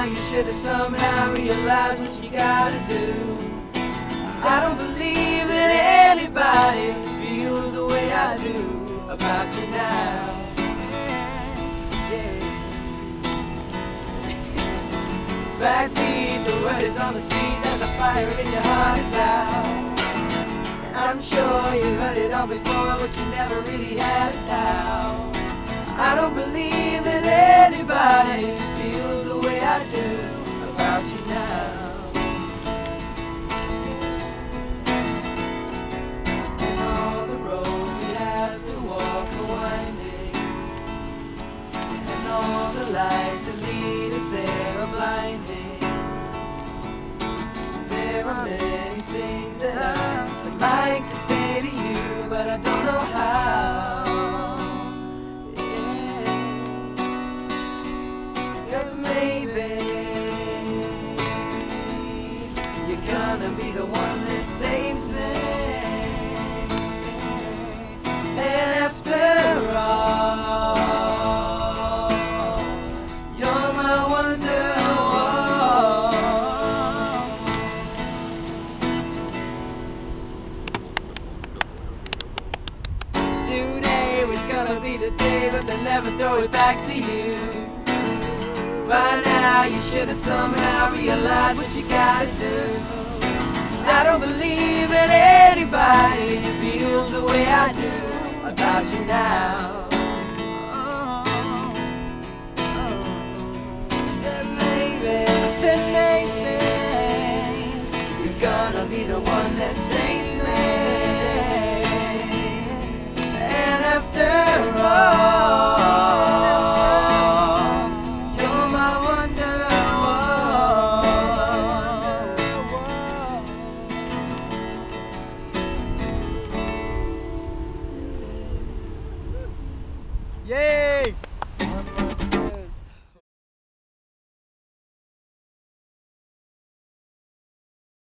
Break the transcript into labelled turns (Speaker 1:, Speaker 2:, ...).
Speaker 1: you should have somehow realized what you gotta do. I don't believe that anybody feels the way I do about you now. Backbeat, the word is on the street and the fire in your heart is out. I'm sure you've heard it all before, but you never really had a towel. I don't believe that anybody feels the way I do about you now. And all the roads we have to walk are winding, and all the lights that lead us there are blinding. There are many things that I would like to say to you, but I don't know how. Cause maybe you're gonna be the one that saves me. And after all, you're my wonderwall. Today was gonna be the day, but they never throw it back to you. By now you should have somehow realized what you gotta do. I don't believe that anybody feels the way I do about you now. Said maybe you're gonna be the one that saves me. And after all, yeah.